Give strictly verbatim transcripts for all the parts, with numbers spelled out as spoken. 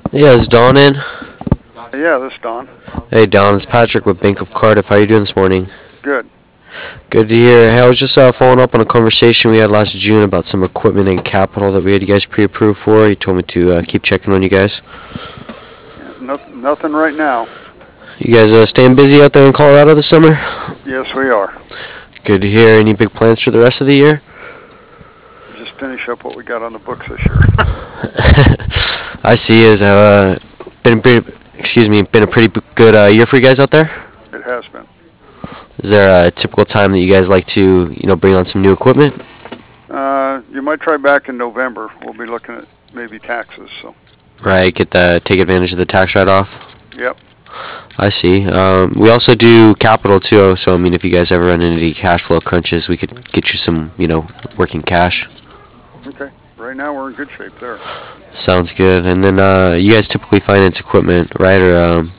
Yeah, is Dawn in? Yeah, this is Don. Hey, Dawn, it's Patrick with Bank of Cardiff. How you doing this morning? Good. Good to hear. Hey, I was just uh, following up on a conversation we had last June about some equipment and capital that we had you guys pre-approved for. You told me to uh, keep checking on you guys. Yeah, no, nothing right now. You guys uh, staying busy out there in Colorado this summer? Yes, we are. Good to hear. Any big plans for the rest of the year? Just finish up what we got on the books this year. I see. Is uh been pretty, excuse me, been a pretty b- good uh, year for you guys out there? It has been. Is there a typical time that you guys like to, you know, bring on some new equipment? Uh, you might try back in November. We'll be looking at maybe taxes. So, Right, get the take advantage of the tax write-off. yep. I see. Um, we also do capital too. So I mean, if you guys ever run into any cash flow crunches, we could get you some, you know, working cash. Okay. Right now we're in good shape there. Sounds good. And then uh, you guys typically finance equipment, right? Or um,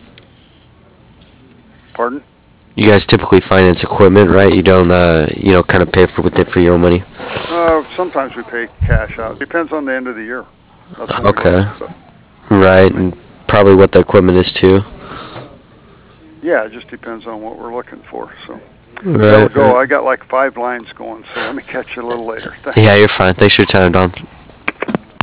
Pardon? you guys typically finance equipment, right? You don't, uh, you know, kind of pay for with it for your own money. Uh, sometimes we pay cash out. Depends on the end of the year. That's when we look Okay. at stuff. Right, I mean, and probably what the equipment is too. yeah, it just depends on what we're looking for. So, gotta Right. go. I got like five lines going, so let me catch you a little later. Thanks. Yeah, you're fine. Thanks for your time, Don.